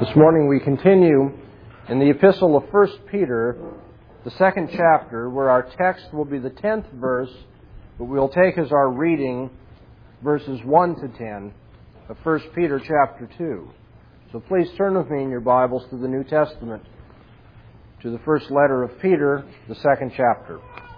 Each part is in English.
This morning we continue in the epistle of 1 Peter, the second chapter, where our text will be the 10th verse, but we'll take as our reading verses 1 to 10 of 1 Peter chapter 2. So please turn with me in your Bibles to the New Testament, to the first letter of Peter, the second chapter.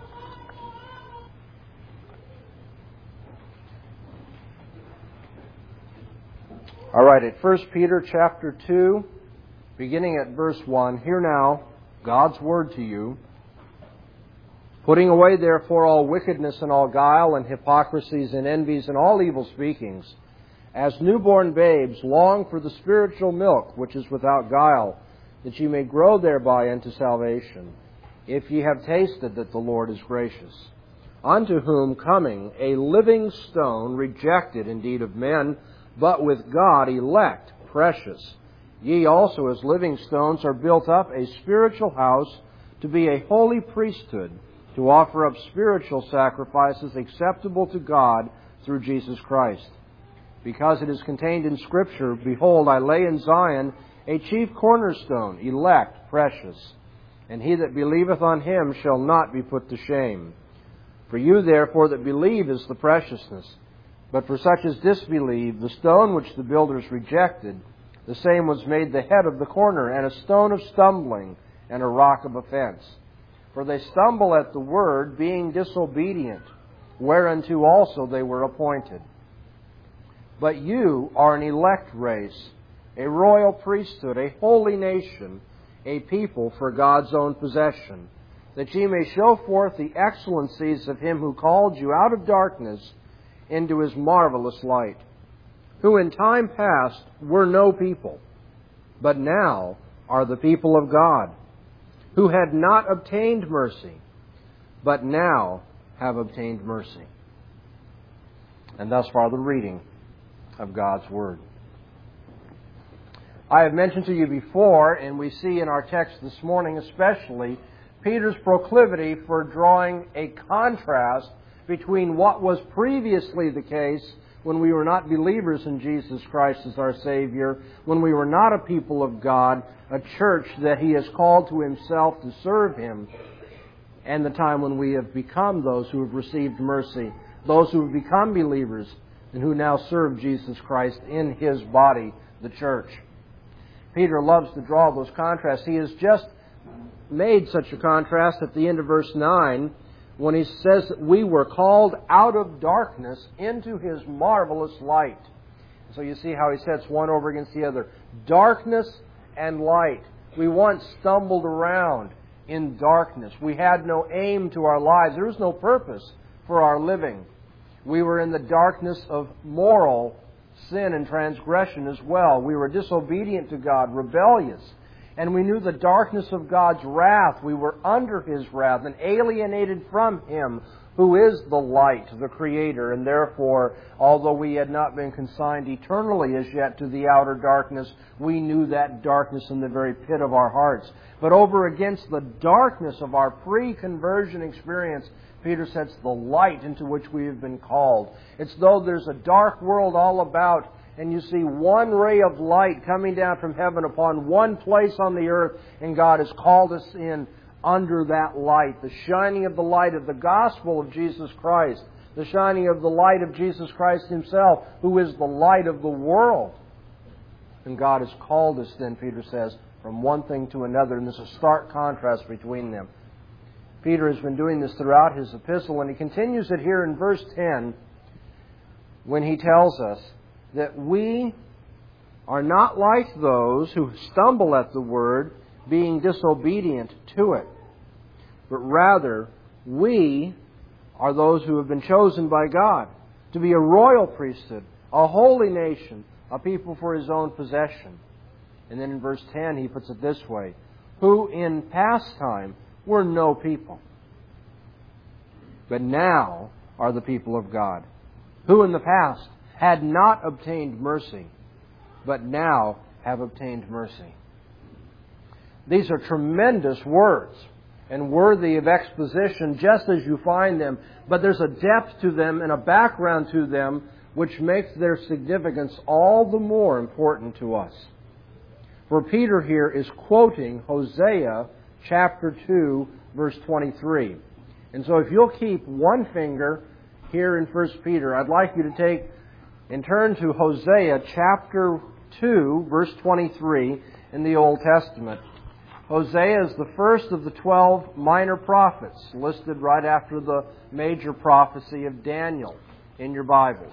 All right, at 1 Peter chapter 2, beginning at verse 1, hear now God's word to you. Putting away therefore all wickedness and all guile and hypocrisies and envies and all evil speakings, as newborn babes long for the spiritual milk which is without guile, that ye may grow thereby unto salvation, if ye have tasted that the Lord is gracious. Unto whom coming a living stone, rejected indeed of men, but with God elect, precious. Ye also as living stones are built up a spiritual house to be a holy priesthood, to offer up spiritual sacrifices acceptable to God through Jesus Christ. Because it is contained in Scripture, Behold, I lay in Zion a chief cornerstone, elect, precious. And he that believeth on him shall not be put to shame. For you therefore that believe is the preciousness. But for such as disbelieve, the stone which the builders rejected, the same was made the head of the corner, and a stone of stumbling, and a rock of offense. For they stumble at the word, being disobedient, whereunto also they were appointed. But you are an elect race, a royal priesthood, a holy nation, a people for God's own possession, that ye may show forth the excellencies of Him who called you out of darkness into His marvelous light, who in time past were no people, but now are the people of God, who had not obtained mercy, but now have obtained mercy. And thus far the reading of God's Word. I have mentioned to you before, and we see in our text this morning especially, Peter's proclivity for drawing a contrast between what was previously the case when we were not believers in Jesus Christ as our Savior, when we were not a people of God, a church that He has called to Himself to serve Him, and the time when we have become those who have received mercy, those who have become believers, and who now serve Jesus Christ in His body, the church. Peter loves to draw those contrasts. He has just made such a contrast at the end of verse 9, when he says that we were called out of darkness into His marvelous light. So you see how he sets one over against the other. Darkness and light. We once stumbled around in darkness. We had no aim to our lives. There was no purpose for our living. We were in the darkness of moral sin and transgression as well. We were disobedient to God, rebellious. And we knew the darkness of God's wrath. We were under His wrath and alienated from Him, who is the light, the Creator. And therefore, although we had not been consigned eternally as yet to the outer darkness, we knew that darkness in the very pit of our hearts. But over against the darkness of our pre-conversion experience, Peter sets the light into which we have been called. It's though there's a dark world all about, and you see one ray of light coming down from heaven upon one place on the earth, and God has called us in under that light, the shining of the light of the gospel of Jesus Christ, the shining of the light of Jesus Christ Himself, who is the light of the world. And God has called us then, Peter says, from one thing to another, and there's a stark contrast between them. Peter has been doing this throughout his epistle, and he continues it here in verse 10 when he tells us that we are not like those who stumble at the word, being disobedient to it, but rather we are those who have been chosen by God to be a royal priesthood, a holy nation, a people for His own possession. And then in verse 10 he puts it this way, who in past time were no people, but now are the people of God, who in the past had not obtained mercy, but now have obtained mercy. These are tremendous words and worthy of exposition just as you find them, but there's a depth to them and a background to them which makes their significance all the more important to us. For Peter here is quoting Hosea chapter 2, verse 23. And so if you'll keep one finger here in 1 Peter, I'd like you to take and turn to Hosea chapter 2, verse 23 in the Old Testament. Hosea is the first of the 12 minor prophets, listed right after the major prophecy of Daniel in your Bibles.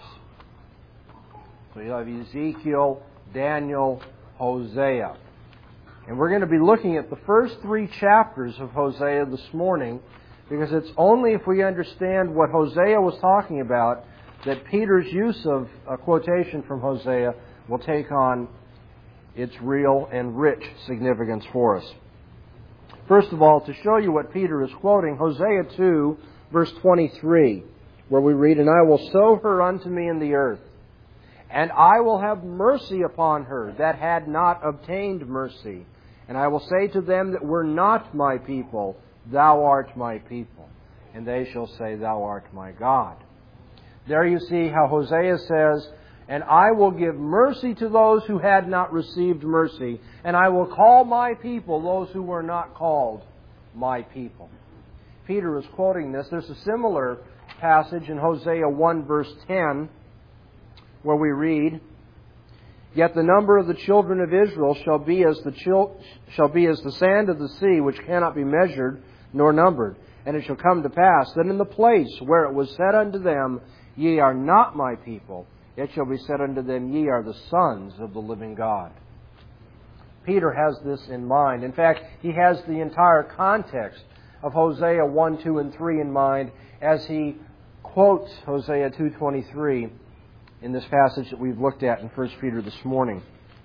So you have Ezekiel, Daniel, Hosea. And we're going to be looking at the first 3 chapters of Hosea this morning, because it's only if we understand what Hosea was talking about that Peter's use of a quotation from Hosea will take on its real and rich significance for us. First of all, to show you what Peter is quoting, Hosea 2, verse 23, where we read, "And I will sow her unto me in the earth, and I will have mercy upon her that had not obtained mercy. And I will say to them that were not my people, Thou art my people. And they shall say, Thou art my God." There you see how Hosea says, "And I will give mercy to those who had not received mercy, and I will call my people those who were not called my people." Peter is quoting this. There's a similar passage in Hosea 1, verse 10, where we read, "Yet the number of the children of Israel shall be as the sand of the sea, which cannot be measured nor numbered. And it shall come to pass that in the place where it was said unto them, Ye are not my people, it shall be said unto them, Ye are the sons of the living God." Peter has this in mind. In fact, he has the entire context of Hosea 1, 2, and 3 in mind as he quotes Hosea 2:23 in this passage that we've looked at in 1 Peter this morning.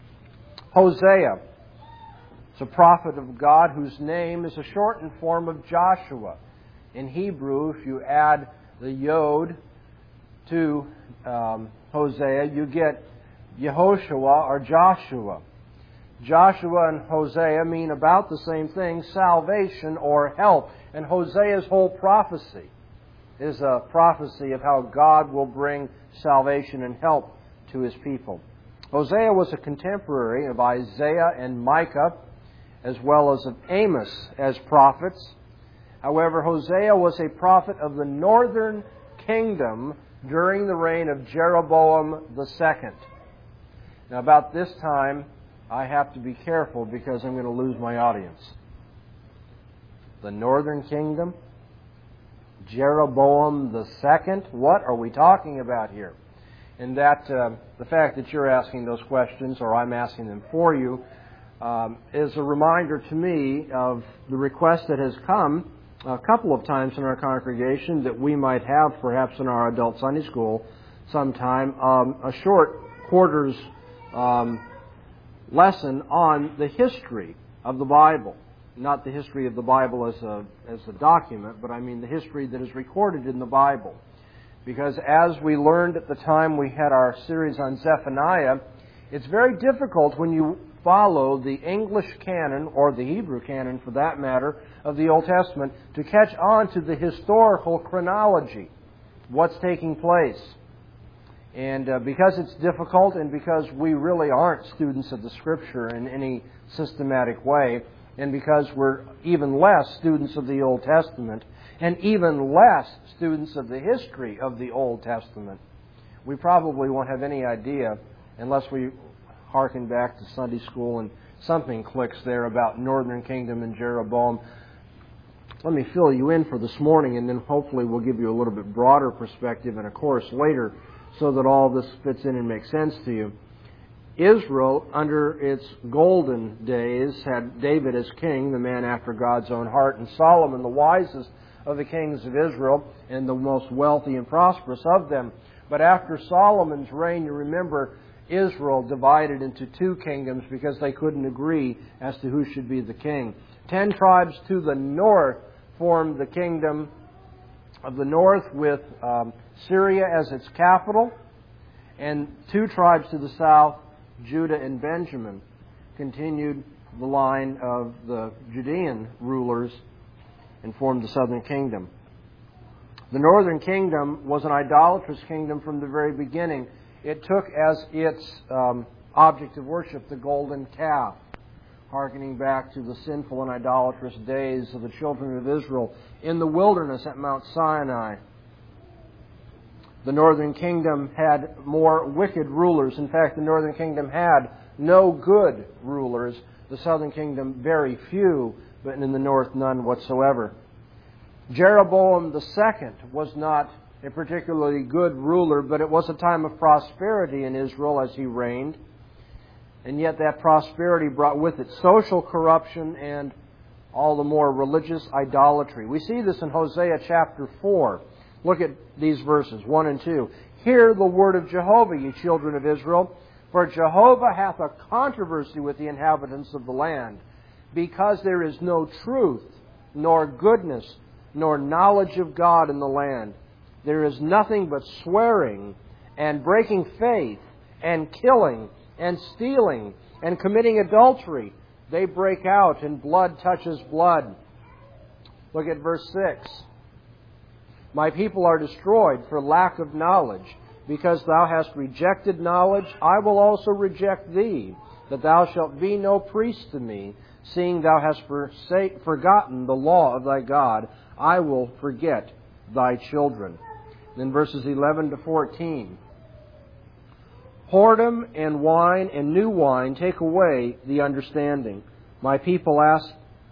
Hosea is a prophet of God whose name is a shortened form of Joshua. In Hebrew, if you add the Yod to Hosea, you get Yehoshua or Joshua. Joshua and Hosea mean about the same thing, salvation or help. And Hosea's whole prophecy is a prophecy of how God will bring salvation and help to His people. Hosea was a contemporary of Isaiah and Micah, as well as of Amos as prophets. However, Hosea was a prophet of the northern kingdom during the reign of Jeroboam II. Now, about this time, I have to be careful because I'm going to lose my audience. The northern kingdom? Jeroboam II? What are we talking about here? And that the fact that you're asking those questions, or I'm asking them for you, is a reminder to me of the request that has come a couple of times in our congregation that we might have, perhaps in our adult Sunday school sometime, a short quarters lesson on the history of the Bible. Not the history of the Bible as a document, but I mean the history that is recorded in the Bible. Because as we learned at the time we had our series on Zephaniah, it's very difficult when you follow the English canon, or the Hebrew canon for that matter, of the Old Testament, to catch on to the historical chronology, what's taking place. And because it's difficult, and because we really aren't students of the Scripture in any systematic way, and because we're even less students of the Old Testament, and even less students of the history of the Old Testament, we probably won't have any idea, unless we harken back to Sunday school and something clicks there about Northern Kingdom and Jeroboam. Let me fill you in for this morning, and then hopefully we'll give you a little bit broader perspective and a course later so that all this fits in and makes sense to you. Israel, under its golden days, had David as king, the man after God's own heart, and Solomon, the wisest of the kings of Israel and the most wealthy and prosperous of them. But after Solomon's reign, you remember, Israel divided into 2 kingdoms because they couldn't agree as to who should be the king. 10 tribes to the north formed the kingdom of the north, with Syria as its capital, and 2 tribes to the south, Judah and Benjamin, continued the line of the Judean rulers and formed the southern kingdom. The northern kingdom was an idolatrous kingdom from the very beginning. It took as its object of worship the golden calf. hearkening back to the sinful and idolatrous days of the children of Israel in the wilderness at Mount Sinai. The northern kingdom had more wicked rulers. In fact, the northern kingdom had no good rulers. The southern kingdom, very few, but in the north, none whatsoever. Jeroboam II was not a particularly good ruler, but it was a time of prosperity in Israel as he reigned. And yet that prosperity brought with it social corruption and all the more religious idolatry. We see this in Hosea chapter 4. Look at these verses, 1 and 2. Hear the word of Jehovah, ye children of Israel, for Jehovah hath a controversy with the inhabitants of the land, because there is no truth, nor goodness, nor knowledge of God in the land. There is nothing but swearing, and breaking faith, and killing, and stealing, and committing adultery. They break out, and blood touches blood. Look at verse 6. My people are destroyed for lack of knowledge. Because thou hast rejected knowledge, I will also reject thee, that thou shalt be no priest to me. Seeing thou hast forgotten the law of thy God, I will forget thy children. Then verses 11 to 14. Whoredom and wine and new wine take away the understanding. My people ask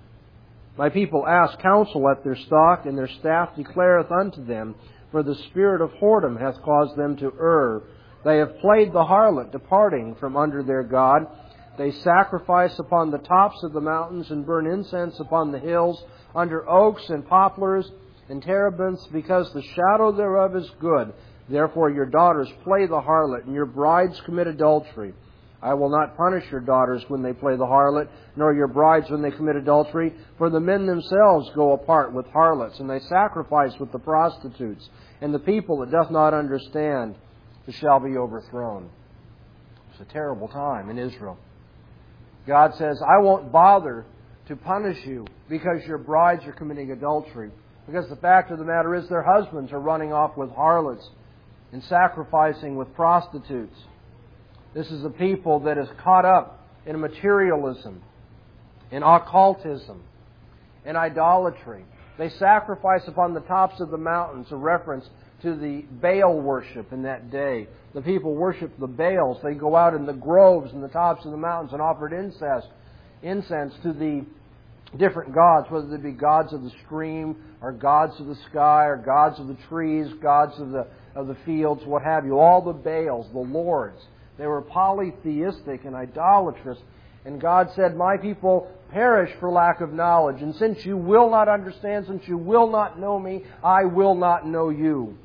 counsel at their stock, and their staff declareth unto them, for the spirit of whoredom hath caused them to err. They have played the harlot, departing from under their God. They sacrifice upon the tops of the mountains, and burn incense upon the hills, under oaks and poplars and terebinths, because the shadow thereof is good. Therefore your daughters play the harlot, and your brides commit adultery. I will not punish your daughters when they play the harlot, nor your brides when they commit adultery, for the men themselves go apart with harlots, and they sacrifice with the prostitutes, and the people that doth not understand shall be overthrown. It's a terrible time in Israel. God says, I won't bother to punish you because your brides are committing adultery, because the fact of the matter is their husbands are running off with harlots and sacrificing with prostitutes. This is a people that is caught up in materialism, in occultism, in idolatry. They sacrifice upon the tops of the mountains, a reference to the Baal worship in that day. The people worshiped the Baals. They go out in the groves and the tops of the mountains and offered incense to the different gods, whether they be gods of the stream, or gods of the sky, or gods of the trees, gods of the fields, what have you. All the Baals, the lords. They were polytheistic and idolatrous. And God said, my people perish for lack of knowledge. And since you will not understand, since you will not know me, I will not know you.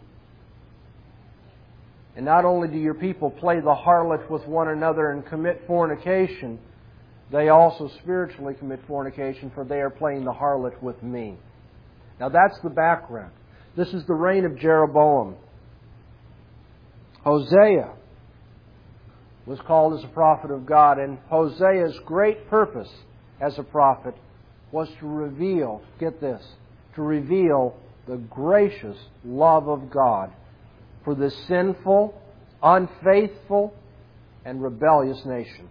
And not only do your people play the harlot with one another and commit fornication, they also spiritually commit fornication, for they are playing the harlot with me. Now that's the background. This is the reign of Jeroboam. Hosea was called as a prophet of God, and Hosea's great purpose as a prophet was to reveal, get this, to reveal the gracious love of God for this sinful, unfaithful, and rebellious nation.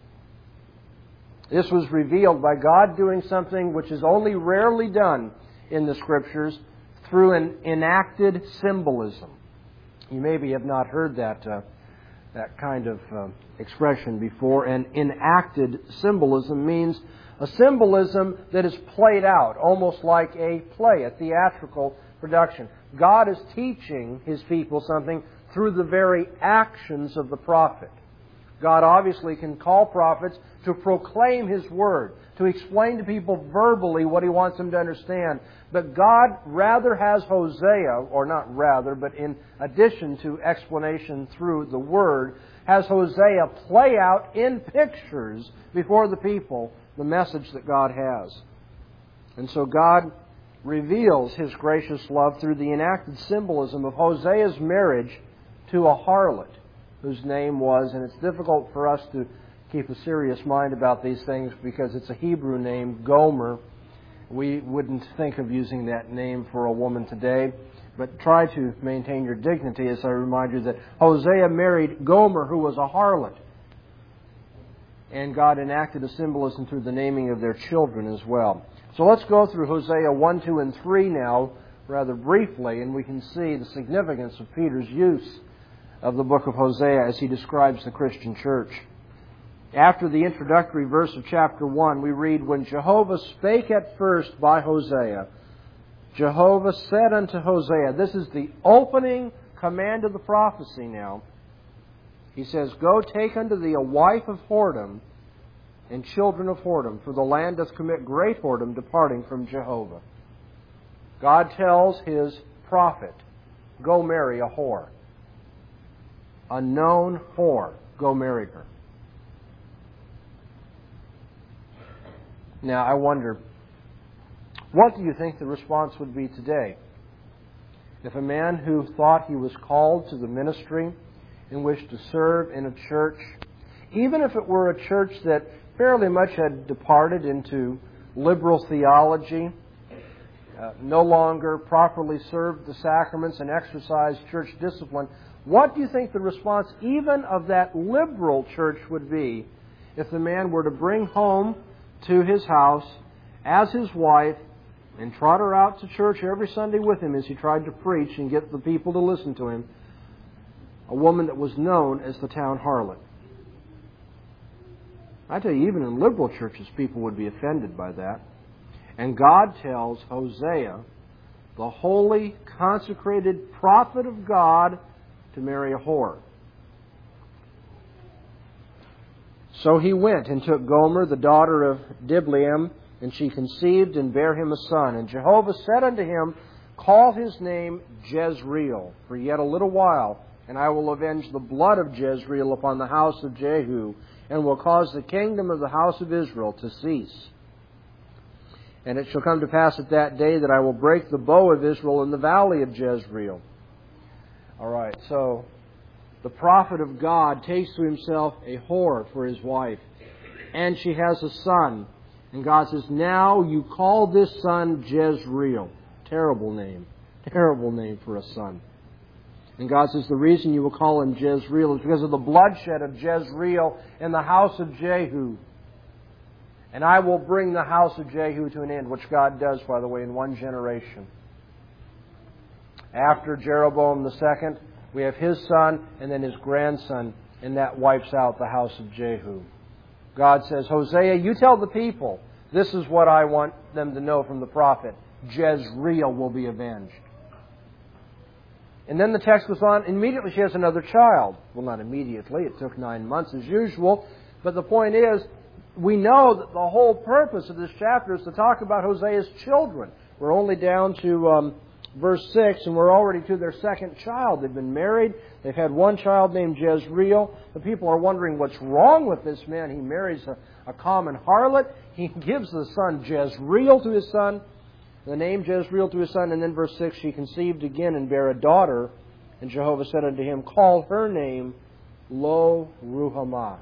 This was revealed by God doing something which is only rarely done in the Scriptures, through an enacted symbolism. You maybe have not heard that kind of expression before. And enacted symbolism means a symbolism that is played out, almost like a play, a theatrical production. God is teaching His people something through the very actions of the prophet. God obviously can call prophets to proclaim His Word, to explain to people verbally what He wants them to understand. But God rather has Hosea, or not rather, but in addition to explanation through the Word, has Hosea play out in pictures before the people the message that God has. And so God reveals His gracious love through the enacted symbolism of Hosea's marriage to a harlot, whose name was, and it's difficult for us to keep a serious mind about these things because it's a Hebrew name, Gomer. We wouldn't think of using that name for a woman today, but try to maintain your dignity as I remind you that Hosea married Gomer, who was a harlot. And God enacted a symbolism through the naming of their children as well. So let's go through Hosea 1, 2, and 3 now, rather briefly, and we can see the significance of Peter's use of the book of Hosea as he describes the Christian church. After the introductory verse of chapter 1, we read, "When Jehovah spake at first by Hosea, Jehovah said unto Hosea," this is the opening command of the prophecy now. He says, "Go take unto thee a wife of whoredom and children of whoredom, for the land doth commit great whoredom, departing from Jehovah." God tells His prophet, go marry a whore. A known whore. Go marry her. Now, I wonder, what do you think the response would be today? If a man who thought he was called to the ministry and wished to serve in a church, even if it were a church that fairly much had departed into liberal theology, no longer properly served the sacraments and exercised church discipline, what do you think the response even of that liberal church would be if the man were to bring home to his house as his wife and trot her out to church every Sunday with him as he tried to preach and get the people to listen to him, a woman that was known as the town harlot? I tell you, even in liberal churches, people would be offended by that. And God tells Hosea, the holy, consecrated prophet of God, to marry a whore. So he went and took Gomer, the daughter of Diblaim, and she conceived and bare him a son. And Jehovah said unto him, Call his name Jezreel, for yet a little while, and I will avenge the blood of Jezreel upon the house of Jehu, and will cause the kingdom of the house of Israel to cease. And it shall come to pass at that day that I will break the bow of Israel in the valley of Jezreel. All right, so the prophet of God takes to himself a whore for his wife, and she has a son. And God says, now you call this son Jezreel. Terrible name. Terrible name for a son. And God says, the reason you will call him Jezreel is because of the bloodshed of Jezreel in the house of Jehu. And I will bring the house of Jehu to an end, which God does, by the way, in one generation. After Jeroboam II, we have his son and then his grandson, and that wipes out the house of Jehu. God says, Hosea, you tell the people, this is what I want them to know from the prophet. Jezreel will be avenged. And then the text goes on, immediately she has another child. Well, not immediately, it took 9 months as usual. But the point is, we know that the whole purpose of this chapter is to talk about Hosea's children. We're only down to verse 6, and we're already to their second child. They've been married. They've had one child named Jezreel. The people are wondering what's wrong with this man. He marries a common harlot. He gives the son Jezreel to his son, the name Jezreel to his son. And then verse 6, she conceived again and bare a daughter. And Jehovah said unto him, Call her name Lo-Ruhamah.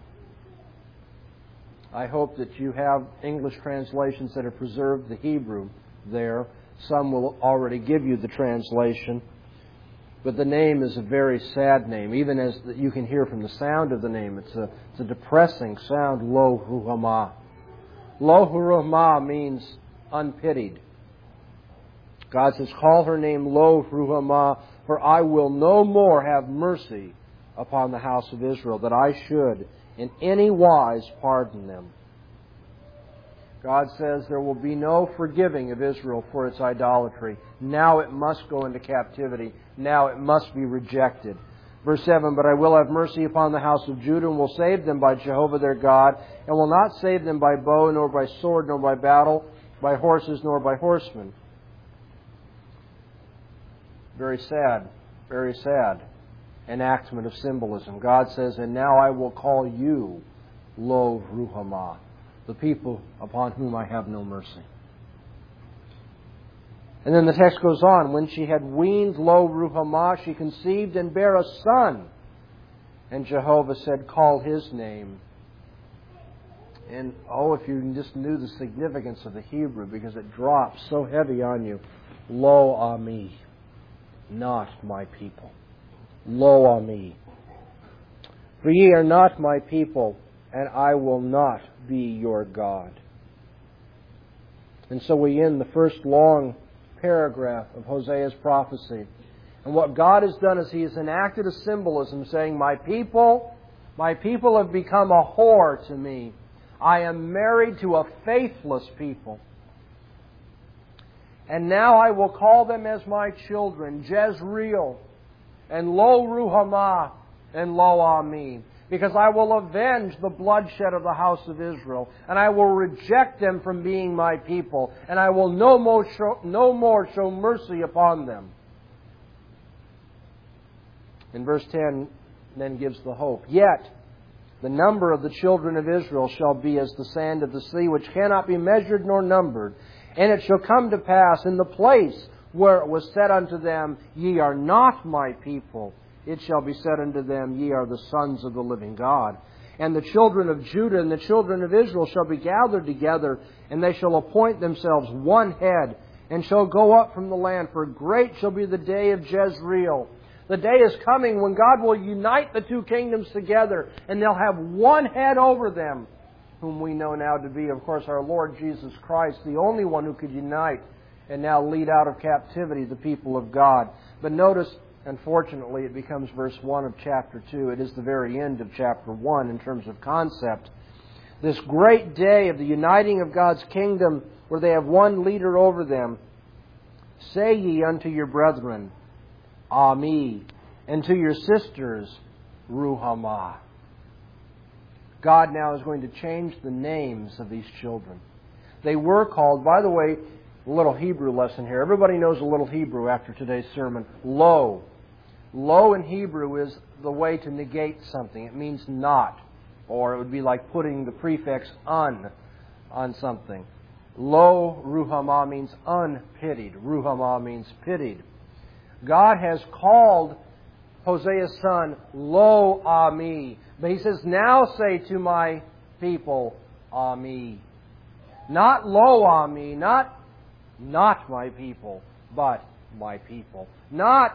I hope that you have English translations that have preserved the Hebrew there. Some will already give you the translation. But the name is a very sad name, even as you can hear from the sound of the name. It's a depressing sound, Lo-Ruhamah. Lo-Ruhamah means unpitied. God says, Call her name Lo-Ruhamah, for I will no more have mercy upon the house of Israel, that I should in any wise pardon them. God says there will be no forgiving of Israel for its idolatry. Now it must go into captivity. Now it must be rejected. Verse 7, But I will have mercy upon the house of Judah, and will save them by Jehovah their God, and will not save them by bow, nor by sword, nor by battle, by horses, nor by horsemen. Very sad enactment of symbolism. God says, And now I will call you Lo-Ruhamah, the people upon whom I have no mercy. And then the text goes on, When she had weaned Lo-Ruhamah, she conceived and bare a son. And Jehovah said, Call his name. And if you just knew the significance of the Hebrew, because it drops so heavy on you. Lo-Ami, not my people. Lo-Ami. For ye are not my people, and I will not be your God. And so we end the first long paragraph of Hosea's prophecy. And what God has done is He has enacted a symbolism saying, my people have become a whore to me. I am married to a faithless people. And now I will call them as my children, Jezreel, and Lo Ruhamah, and Lo Ami, because I will avenge the bloodshed of the house of Israel, and I will reject them from being my people, and I will no more show mercy upon them. And verse 10 then gives the hope. Yet the number of the children of Israel shall be as the sand of the sea, which cannot be measured nor numbered. And it shall come to pass in the place where it was said unto them, Ye are not my people, it shall be said unto them, Ye are the sons of the living God. And the children of Judah and the children of Israel shall be gathered together, and they shall appoint themselves one head, and shall go up from the land. For great shall be the day of Jezreel. The day is coming when God will unite the two kingdoms together, and they'll have one head over them, whom we know now to be, of course, our Lord Jesus Christ, the only one who could unite and now lead out of captivity the people of God. But notice, unfortunately, it becomes verse 1 of chapter 2. It is the very end of chapter 1 in terms of concept. This great day of the uniting of God's kingdom, where they have one leader over them. Say ye unto your brethren, Ami, and to your sisters, Ruhamah. God now is going to change the names of these children. They were called, by the way, a little Hebrew lesson here. Everybody knows a little Hebrew after today's sermon. Lo. Lo in Hebrew is the way to negate something. It means not. Or it would be like putting the prefix un on something. Lo Ruhamah means unpitied. Ruhamah means pitied. God has called Hosea's son Lo Ami. But He says, now say to my people, Ami. Not Lo Ami, not my people, but my people. Not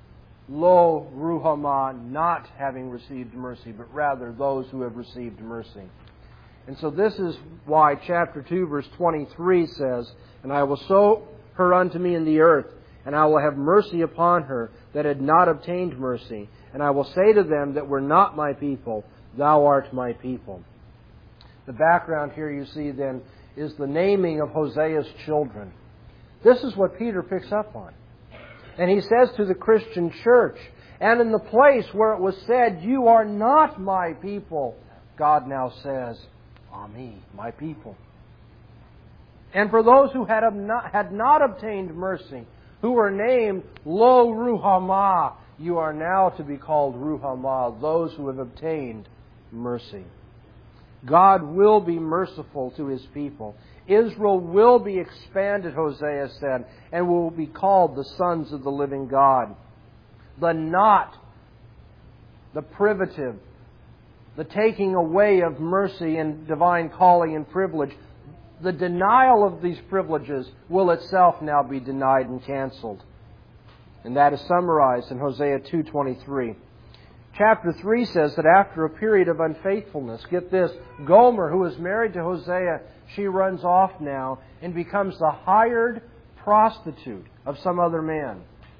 Lo Ruhamah, not having received mercy, but rather those who have received mercy. And so this is why chapter 2, verse 23 says, And I will sow her unto me in the earth, and I will have mercy upon her that had not obtained mercy. And I will say to them that were not my people, Thou art my people. The background here, you see, then, is the naming of Hosea's children. This is what Peter picks up on. And he says to the Christian church, and in the place where it was said, You are not my people, God now says, Ami, my people. And for those who had not obtained mercy, who were named Lo Ruhamah, you are now to be called Ruhamah, those who have obtained mercy. God will be merciful to His people. Israel will be expanded, Hosea said, and will be called the sons of the living God. The not, the privative, the taking away of mercy and divine calling and privilege, the denial of these privileges will itself now be denied and canceled. And that is summarized in Hosea 2:23. Chapter 3 says that after a period of unfaithfulness, get this, Gomer, who is married to Hosea, she runs off now and becomes the hired prostitute of some other man.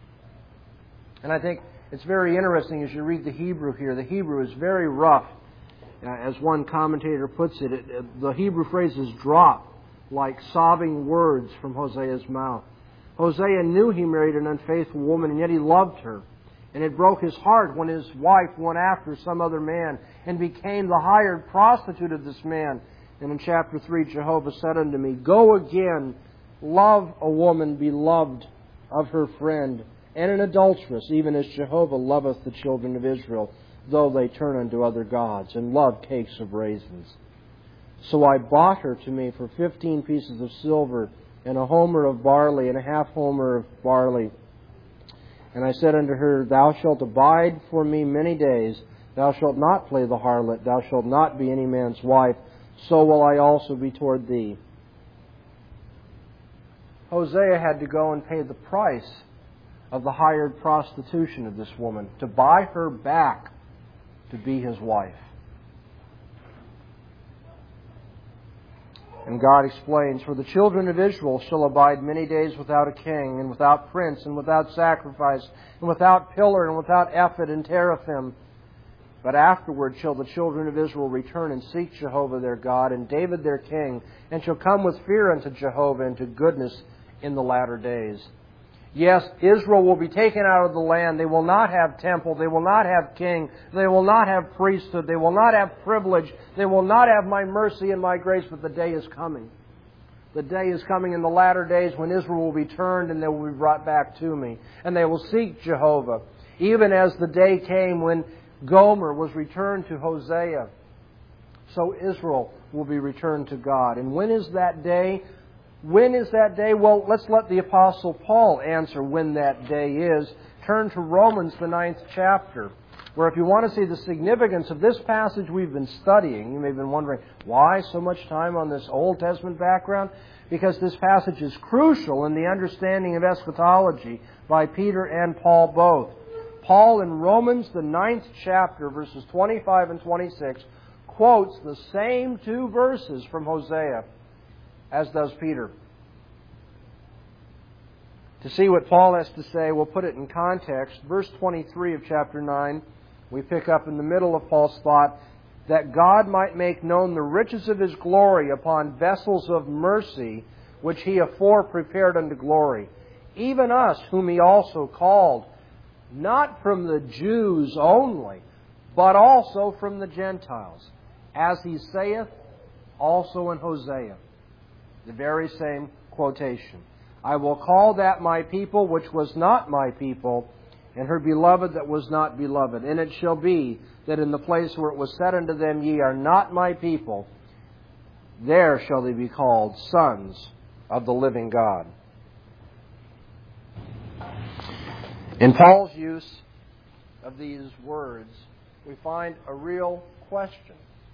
And I think it's very interesting as you read the Hebrew here. The Hebrew is very rough. As one commentator puts it, the Hebrew phrases drop like sobbing words from Hosea's mouth. Hosea knew he married an unfaithful woman, and yet he loved her. And it broke his heart when his wife went after some other man and became the hired prostitute of this man. And in chapter 3, Jehovah said unto me, Go again, love a woman beloved of her friend, and an adulteress, even as Jehovah loveth the children of Israel, though they turn unto other gods, and love cakes of raisins. So I bought her to me for 15 pieces of silver, and a homer of barley, and a half homer of barley. And I said unto her, Thou shalt abide for me many days. Thou shalt not play the harlot. Thou shalt not be any man's wife. So will I also be toward thee. Hosea had to go and pay the price of the hired prostitution of this woman, to buy her back to be his wife. And God explains, "For the children of Israel shall abide many days without a king, and without prince, and without sacrifice, and without pillar, and without ephod and teraphim. But afterward shall the children of Israel return and seek Jehovah their God, and David their king, and shall come with fear unto Jehovah and to goodness in the latter days." Yes, Israel will be taken out of the land. They will not have temple. They will not have king. They will not have priesthood. They will not have privilege. They will not have my mercy and my grace, but the day is coming. The day is coming in the latter days when Israel will be turned and they will be brought back to me. And they will seek Jehovah. Even as the day came when Gomer was returned to Hosea, so Israel will be returned to God. And when is that day? When is that day? Well, let's let the Apostle Paul answer when that day is. Turn to Romans, the 9th chapter, where if you want to see the significance of this passage we've been studying, you may have been wondering, why so much time on this Old Testament background? Because this passage is crucial in the understanding of eschatology by Peter and Paul both. Paul in Romans, the 9th chapter, verses 25 and 26, quotes the same two verses from Hosea as does Peter. To see what Paul has to say, we'll put it in context. Verse 23 of chapter 9, we pick up in the middle of Paul's thought, "That God might make known the riches of His glory upon vessels of mercy, which He afore prepared unto glory, even us whom He also called, not from the Jews only, but also from the Gentiles, as He saith also in Hosea." The very same quotation. "I will call that my people which was not my people, and her beloved that was not beloved. And it shall be that in the place where it was said unto them, Ye are not my people, there shall they be called sons of the living God." In Paul's use of these words, we find a real question.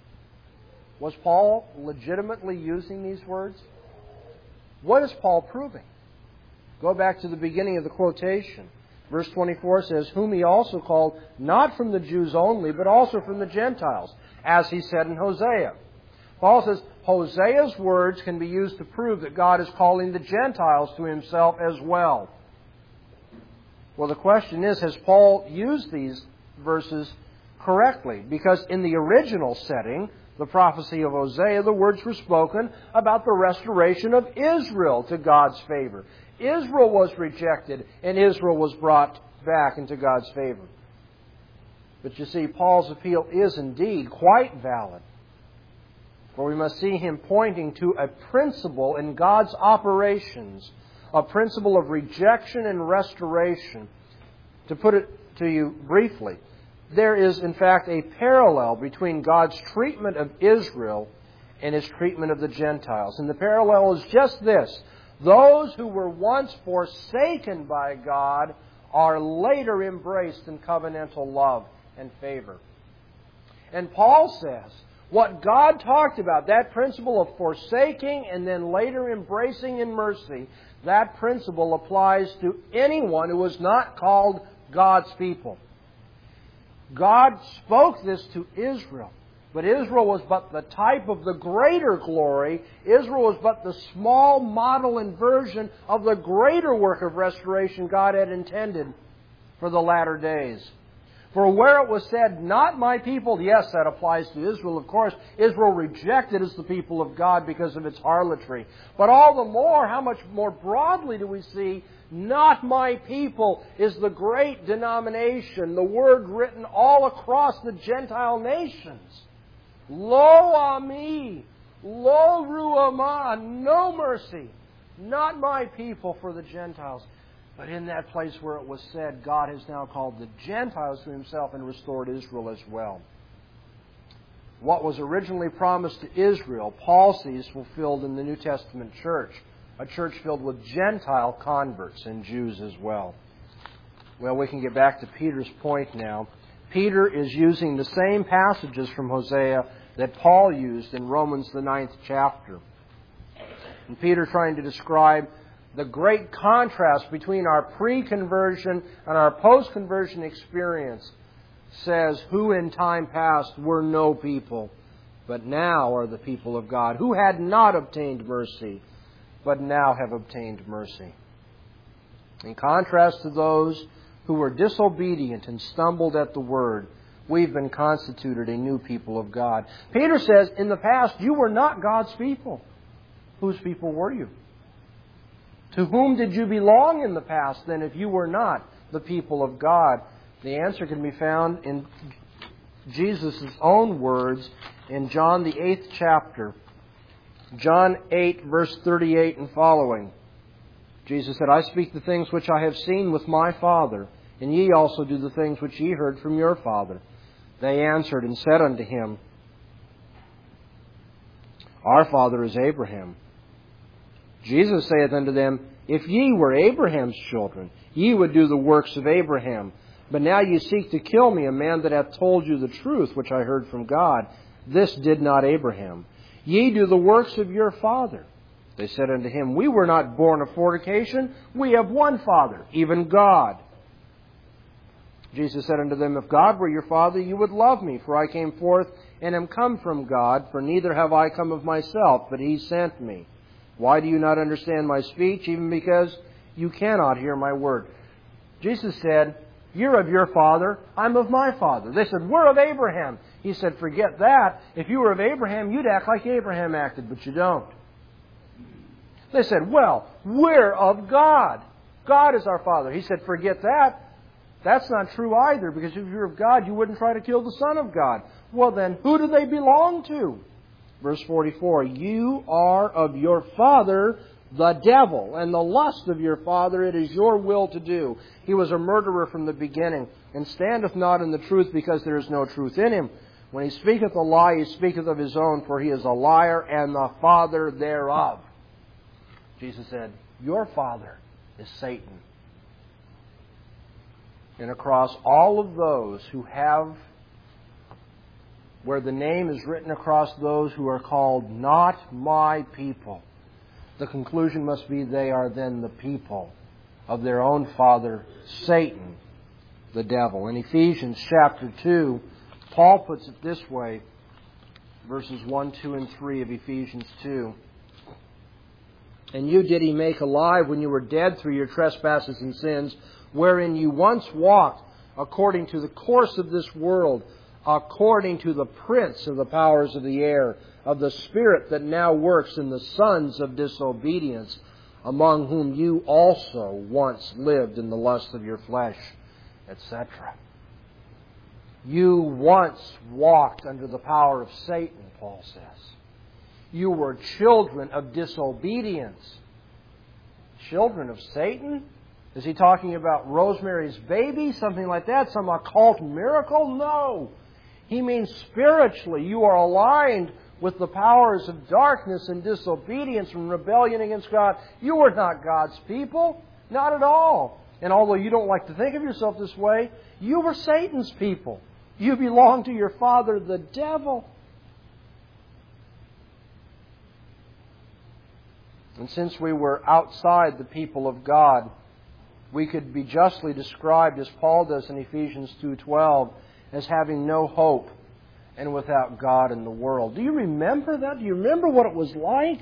Was Paul legitimately using these words? What is Paul proving? Go back to the beginning of the quotation. Verse 24 says, "Whom He also called, not from the Jews only, but also from the Gentiles, as He said in Hosea." Paul says Hosea's words can be used to prove that God is calling the Gentiles to Himself as well. Well, the question is, has Paul used these verses correctly? Because in the original setting, the prophecy of Hosea, the words were spoken about the restoration of Israel to God's favor. Israel was rejected, and Israel was brought back into God's favor. But you see, Paul's appeal is indeed quite valid. For we must see him pointing to a principle in God's operations, a principle of rejection and restoration. To put it to you briefly, there is, in fact, a parallel between God's treatment of Israel and His treatment of the Gentiles. And the parallel is just this. Those who were once forsaken by God are later embraced in covenantal love and favor. And Paul says, what God talked about, that principle of forsaking and then later embracing in mercy, that principle applies to anyone who was not called God's people. God spoke this to Israel, but Israel was but the type of the greater glory. Israel was but the small model and version of the greater work of restoration God had intended for the latter days. For where it was said, "Not my people," yes, that applies to Israel, of course. Israel rejected as the people of God because of its harlotry. But all the more, how much more broadly do we see, "Not my people" is the great denomination, the word written all across the Gentile nations. Lo ami, lo ruamah, no mercy, not my people for the Gentiles. But in that place where it was said, God has now called the Gentiles to Himself and restored Israel as well. What was originally promised to Israel, Paul sees fulfilled in the New Testament church. A church filled with Gentile converts and Jews as well. Well, we can get back to Peter's point now. Peter is using the same passages from Hosea that Paul used in Romans, the 9th chapter. And Peter, trying to describe the great contrast between our pre-conversion and our post-conversion experience, says, "Who in time past were no people, but now are the people of God, who had not obtained mercy, but now have obtained mercy. In contrast to those who were disobedient and stumbled at the Word, we've been constituted a new people of God. Peter says, in the past, you were not God's people. Whose people were you? To whom did you belong in the past, then, if you were not the people of God? The answer can be found in Jesus' own words in John the 8th chapter. John 8, verse 38 and following. Jesus said, I speak the things which I have seen with my Father, and ye also do the things which ye heard from your father. They answered and said unto him, Our father is Abraham. Jesus saith unto them, If ye were Abraham's children, ye would do the works of Abraham. But now ye seek to kill me, a man that hath told you the truth, which I heard from God. This did not Abraham. Ye do the works of your father. They said unto him, We were not born of fornication. We have one Father, even God. Jesus said unto them, If God were your Father, you would love me, for I came forth and am come from God, for neither have I come of myself, but He sent me. Why do you not understand my speech, even because you cannot hear my word? Jesus said, You're of your father, I'm of my father. They said, We're of Abraham. He said, Forget that. If you were of Abraham, you'd act like Abraham acted, but you don't. They said, Well, we're of God. God is our Father. He said, Forget that. That's not true either, because if you're of God, you wouldn't try to kill the Son of God. Well then, who do they belong to? Verse 44, You are of your father, the devil, and the lust of your father it is your will to do. He was a murderer from the beginning, and standeth not in the truth, because there is no truth in him. When he speaketh a lie, he speaketh of his own, for he is a liar and the father thereof. Jesus said, Your father is Satan. And across all of those who have, where the name is written across those who are called not my people, the conclusion must be they are then the people of their own father, Satan, the devil. In Ephesians chapter 2, Paul puts it this way, verses 1, 2, and 3 of Ephesians 2. And you did He make alive when you were dead through your trespasses and sins, wherein you once walked according to the course of this world, according to the prince of the powers of the air, of the spirit that now works in the sons of disobedience, among whom you also once lived in the lust of your flesh, etc. You once walked under the power of Satan, Paul says. You were children of disobedience. Children of Satan? Is he talking about Rosemary's Baby? Something like that? Some occult miracle? No. He means spiritually you are aligned with the powers of darkness and disobedience and rebellion against God. You are not God's people. Not at all. And although you don't like to think of yourself this way, you were Satan's people. You belong to your father, the devil. And since we were outside the people of God, we could be justly described, as Paul does in Ephesians 2:12, as having no hope and without God in the world. Do you remember that? Do you remember what it was like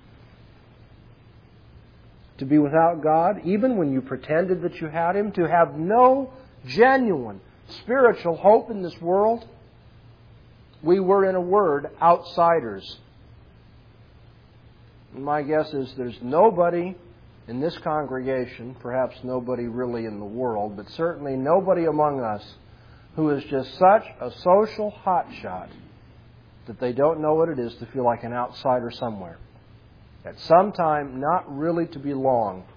to be without God, even when you pretended that you had Him? To have no genuine spiritual hope in this world? We were, in a word, outsiders. My guess is there's nobody in this congregation, perhaps nobody really in the world, but certainly nobody among us who is just such a social hotshot that they don't know what it is to feel like an outsider somewhere. At some time, not really to belong.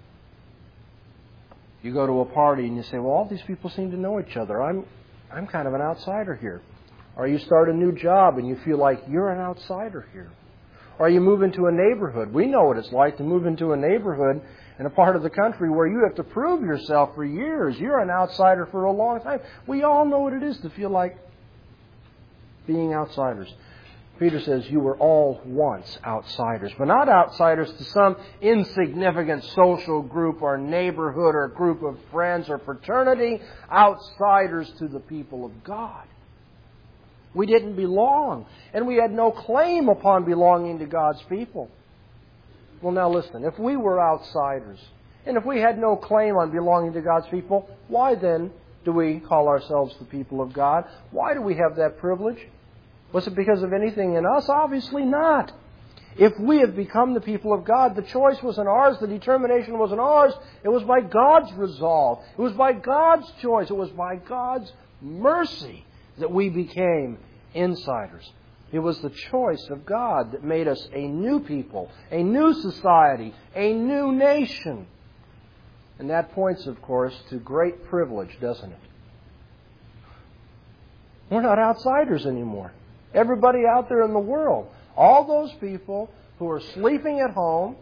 You go to a party and you say, well, all these people seem to know each other. I'm kind of an outsider here. Or you start a new job and you feel like you're an outsider here. Or you move into a neighborhood. We know what it's like to move into a neighborhood in a part of the country where you have to prove yourself for years. You're an outsider for a long time. We all know what it is to feel like being outsiders. Peter says you were all once outsiders, but not outsiders to some insignificant social group or neighborhood or group of friends or fraternity. Outsiders to the people of God. We didn't belong. And we had no claim upon belonging to God's people. Well, now listen. If we were outsiders, and if we had no claim on belonging to God's people, why then do we call ourselves the people of God? Why do we have that privilege? Was it because of anything in us? Obviously not. If we have become the people of God, the choice wasn't ours, the determination wasn't ours. It was by God's resolve. It was by God's choice. It was by God's mercy that we became insiders. It was the choice of God that made us a new people, a new society, a new nation. And that points, of course, to great privilege, doesn't it? We're not outsiders anymore. Everybody out there in the world, all those people who are sleeping at home,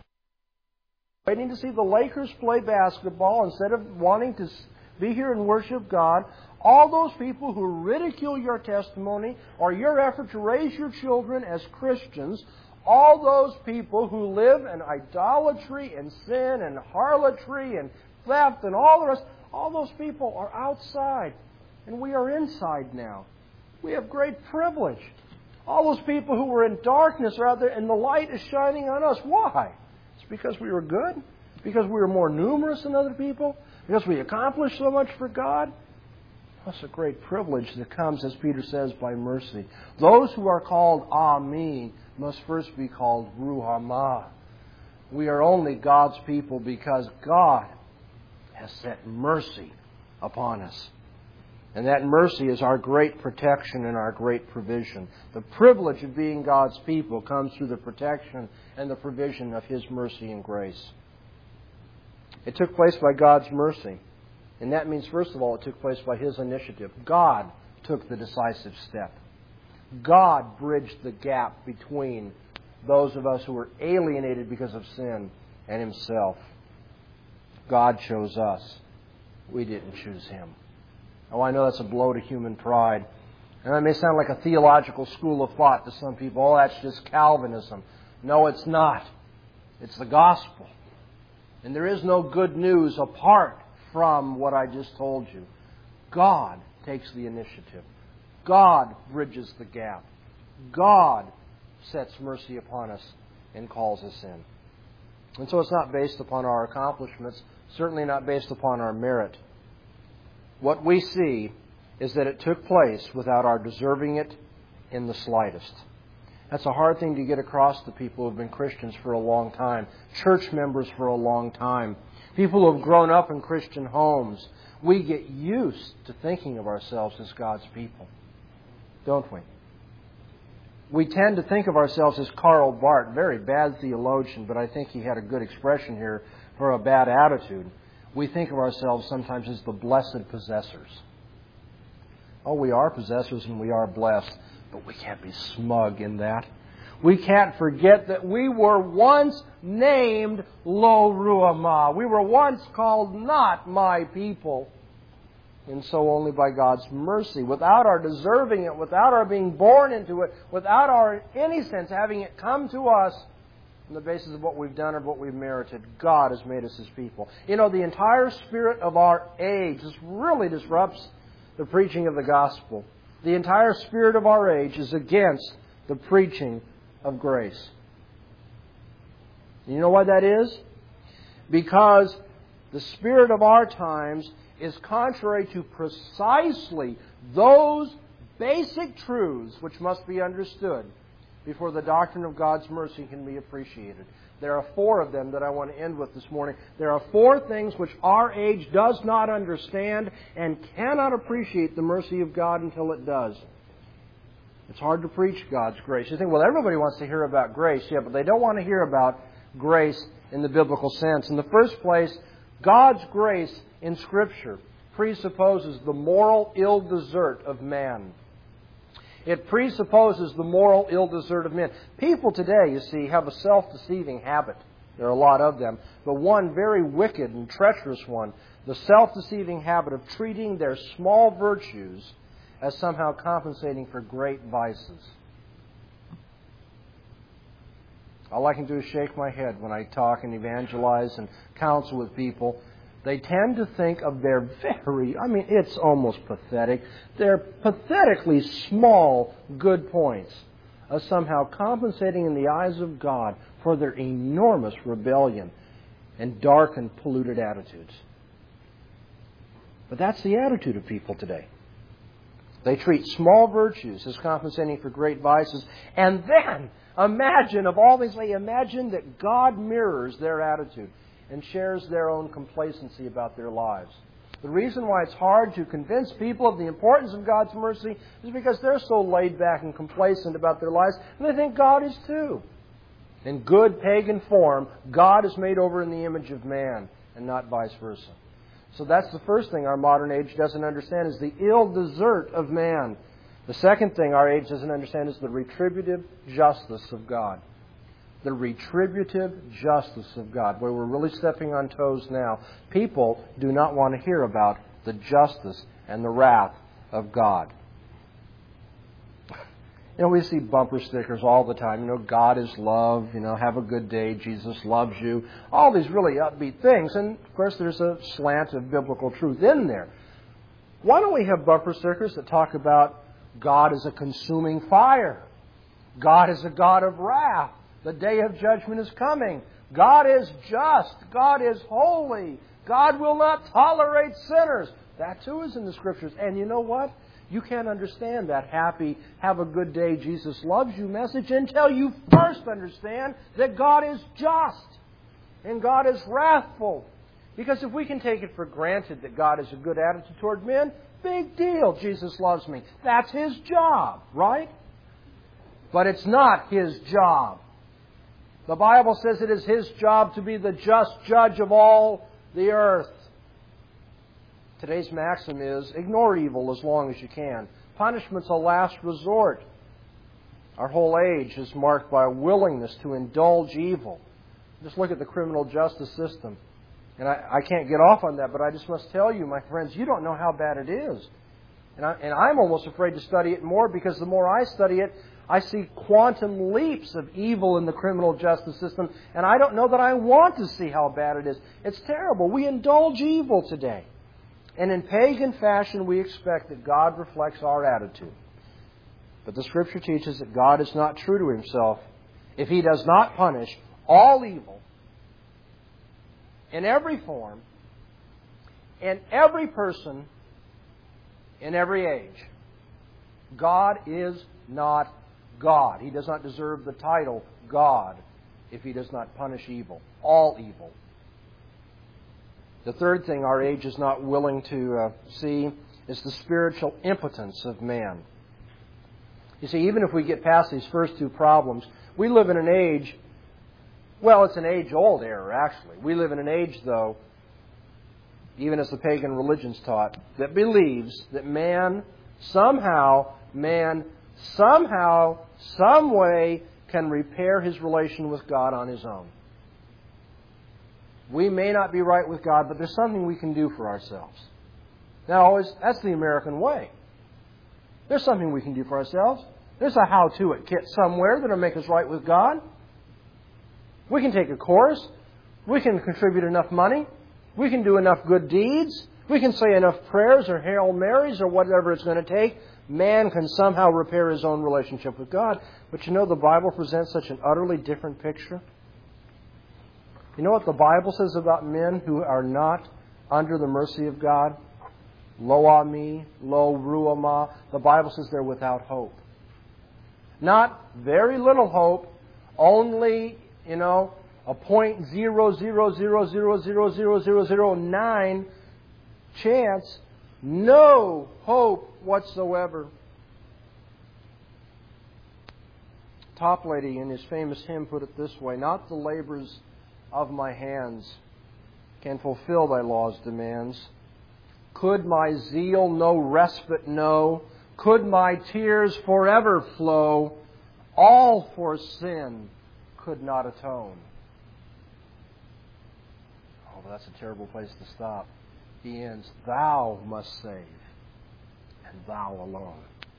waiting to see the Lakers play basketball instead of wanting to be here and worship God, all those people who ridicule your testimony or your effort to raise your children as Christians, all those people who live in idolatry and sin and harlotry and theft and all the rest, all those people are outside. And we are inside now. We have great privilege. All those people who were in darkness are out there and the light is shining on us. Why? It's because we were good? Because we were more numerous than other people? Because we accomplished so much for God? That's a great privilege that comes, as Peter says, by mercy. Those who are called Ami must first be called Ruhamah. We are only God's people because God has set mercy upon us. And that mercy is our great protection and our great provision. The privilege of being God's people comes through the protection and the provision of His mercy and grace. It took place by God's mercy. And that means, first of all, it took place by His initiative. God took the decisive step. God bridged the gap between those of us who were alienated because of sin and Himself. God chose us. We didn't choose Him. Oh, I know that's a blow to human pride. And that may sound like a theological school of thought to some people. Oh, that's just Calvinism. No, it's not. It's the gospel. And there is no good news apart from what I just told you. God takes the initiative. God bridges the gap. God sets mercy upon us and calls us in. And so it's not based upon our accomplishments, certainly not based upon our merit. What we see is that it took place without our deserving it in the slightest. That's a hard thing to get across to people who have been Christians for a long time, church members for a long time, people who have grown up in Christian homes. We get used to thinking of ourselves as God's people, don't we? We tend to think of ourselves as Karl Barth, very bad theologian, but I think he had a good expression here for a bad attitude. We think of ourselves sometimes as the blessed possessors. Oh, we are possessors and we are blessed, but we can't be smug in that. We can't forget that we were once named Lo Ruhamah. We were once called not my people. And so only by God's mercy, without our deserving it, without our being born into it, without our, in any sense, having it come to us on the basis of what we've done or what we've merited, God has made us His people. You know, the entire spirit of our age really disrupts the preaching of the gospel. The entire spirit of our age is against the preaching of grace. You know why that is? Because the spirit of our times is contrary to precisely those basic truths which must be understood before the doctrine of God's mercy can be appreciated. There are 4 of them that I want to end with this morning. There are 4 things which our age does not understand and cannot appreciate the mercy of God until it does. It's hard to preach God's grace. You think, well, everybody wants to hear about grace. Yeah, but they don't want to hear about grace in the biblical sense. In the first place, God's grace in Scripture presupposes the moral ill desert of man. It presupposes the moral ill desert of men. People today, you see, have a self-deceiving habit. There are a lot of them. But one very wicked and treacherous one, the self-deceiving habit of treating their small virtues as somehow compensating for great vices. All I can do is shake my head when I talk and evangelize and counsel with people. They tend to think of their it's almost pathetic, their pathetically small good points as somehow compensating in the eyes of God for their enormous rebellion and dark and polluted attitudes. But that's the attitude of people today. They treat small virtues as compensating for great vices. And then, imagine that God mirrors their attitude and shares their own complacency about their lives. The reason why it's hard to convince people of the importance of God's mercy is because they're so laid back and complacent about their lives, and they think God is too. In good pagan form, God is made over in the image of man, and not vice versa. So that's the first thing our modern age doesn't understand, is the ill desert of man. The second thing our age doesn't understand is the retributive justice of God. The retributive justice of God, where we're really stepping on toes now. People do not want to hear about the justice and the wrath of God. We see bumper stickers all the time. God is love. Have a good day. Jesus loves you. All these really upbeat things. And, of course, there's a slant of biblical truth in there. Why don't we have bumper stickers that talk about God as a consuming fire? God is a God of wrath. The day of judgment is coming. God is just. God is holy. God will not tolerate sinners. That, too, is in the Scriptures. And you know what? You can't understand that happy, have a good day, Jesus loves you message until you first understand that God is just and God is wrathful. Because if we can take it for granted that God has a good attitude toward men, big deal, Jesus loves me. That's His job, right? But it's not His job. The Bible says it is His job to be the just judge of all the earth. Today's maxim is, ignore evil as long as you can. Punishment's a last resort. Our whole age is marked by a willingness to indulge evil. Just look at the criminal justice system. And I can't get off on that, but I just must tell you, my friends, you don't know how bad it is. And I'm almost afraid to study it more, because the more I study it, I see quantum leaps of evil in the criminal justice system, and I don't know that I want to see how bad it is. It's terrible. We indulge evil today. And in pagan fashion, we expect that God reflects our attitude. But the Scripture teaches that God is not true to Himself if He does not punish all evil in every form, in every person, in every age. God is not God. He does not deserve the title God if He does not punish evil, all evil. The third thing our age is not willing to see is the spiritual impotence of man. You see, even if we get past these first two problems, we live in an age, it's an age-old error, actually. We live in an age, though, even as the pagan religions taught, that believes that man, somehow, some way, can repair his relation with God on his own. We may not be right with God, but there's something we can do for ourselves. Now, that's the American way. There's something we can do for ourselves. There's a how-to-it kit somewhere that'll make us right with God. We can take a course. We can contribute enough money. We can do enough good deeds. We can say enough prayers or Hail Marys or whatever it's going to take. Man can somehow repair his own relationship with God. But the Bible presents such an utterly different picture. You know what the Bible says about men who are not under the mercy of God? Lo ami, lo ruama. The Bible says they're without hope. Not very little hope, only, a 0.000000009 chance, no hope whatsoever. Toplady, in his famous hymn, put it this way: not the labors of my hands can fulfill thy law's demands. Could my zeal no respite know? Could my tears forever flow? All for sin could not atone. Oh, that's a terrible place to stop. He ends, thou must save, and thou alone.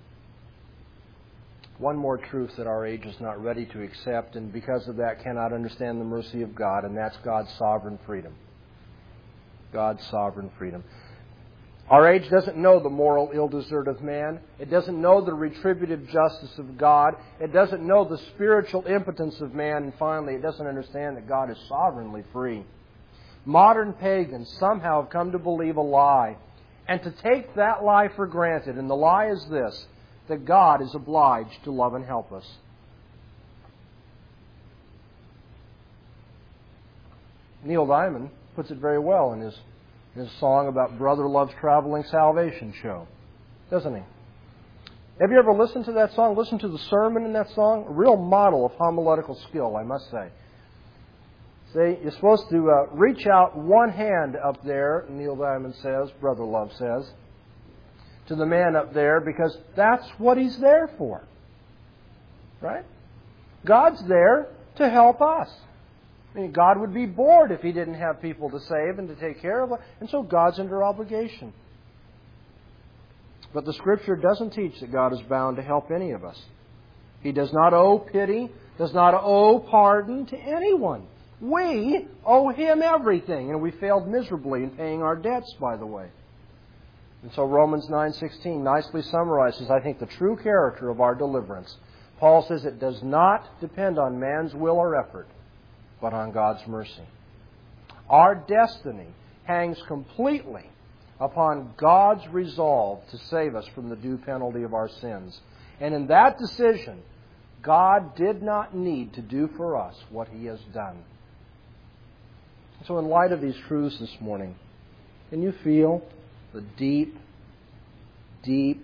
One more truth that our age is not ready to accept, and because of that cannot understand the mercy of God, and that's God's sovereign freedom. God's sovereign freedom. Our age doesn't know the moral ill desert of man. It doesn't know the retributive justice of God. It doesn't know the spiritual impotence of man. And finally, it doesn't understand that God is sovereignly free. Modern pagans somehow have come to believe a lie and to take that lie for granted. And the lie is this, that God is obliged to love and help us. Neil Diamond puts it very well in his song about Brother Love's Traveling Salvation Show, doesn't he? Have you ever listened to that song? Listen to the sermon in that song? A real model of homiletical skill, I must say. See, you're supposed to reach out one hand up there, Neil Diamond says, Brother Love says, to the man up there, because that's what he's there for. Right? God's there to help us. I mean, God would be bored if He didn't have people to save and to take care of. And so God's under obligation. But the Scripture doesn't teach that God is bound to help any of us. He does not owe pity, does not owe pardon to anyone. We owe Him everything, and we failed miserably in paying our debts, by the way. And so Romans 9:16 nicely summarizes, I think, the true character of our deliverance. Paul says it does not depend on man's will or effort, but on God's mercy. Our destiny hangs completely upon God's resolve to save us from the due penalty of our sins. And in that decision, God did not need to do for us what He has done. So in light of these truths this morning, can you feel the deep, deep,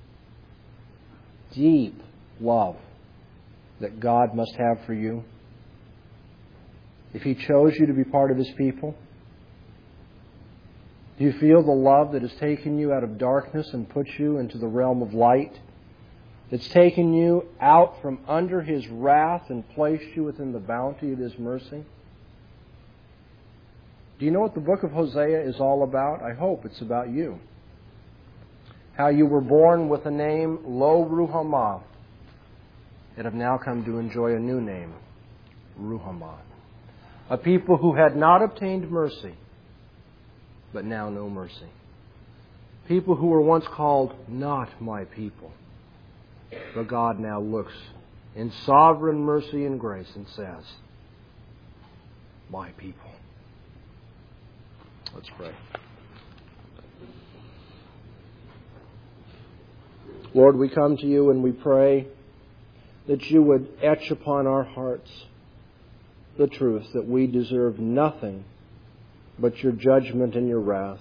deep love that God must have for you? If He chose you to be part of His people? Do you feel the love that has taken you out of darkness and put you into the realm of light? That's taken you out from under His wrath and placed you within the bounty of His mercy? Do you know what the book of Hosea is all about? I hope it's about you. How you were born with the name Lo Ruhamah, and have now come to enjoy a new name, Ruhamah. A people who had not obtained mercy, but now know mercy. People who were once called not my people, but God now looks in sovereign mercy and grace and says, my people. Let's pray. Lord, we come to You and we pray that You would etch upon our hearts the truth that we deserve nothing but Your judgment and Your wrath.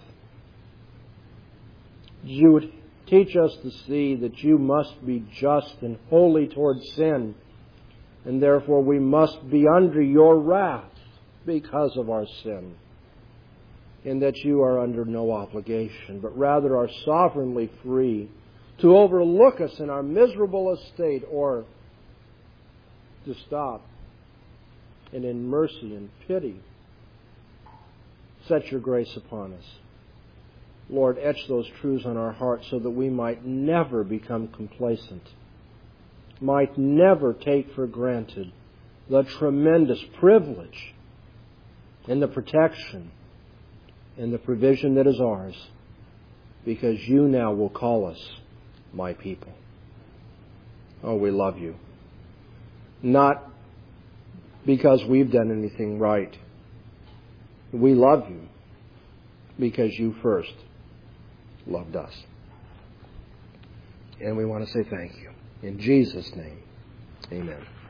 You would teach us to see that You must be just and holy towards sin, and therefore we must be under Your wrath because of our sin, and that You are under no obligation, but rather are sovereignly free to overlook us in our miserable estate or to stop and in mercy and pity set Your grace upon us. Lord, etch those truths on our hearts so that we might never become complacent, might never take for granted the tremendous privilege and the protection and the provision that is ours, because You now will call us my people. Oh, we love You. Not because we've done anything right. We love You because You first loved us. And we want to say thank You. In Jesus' name, amen.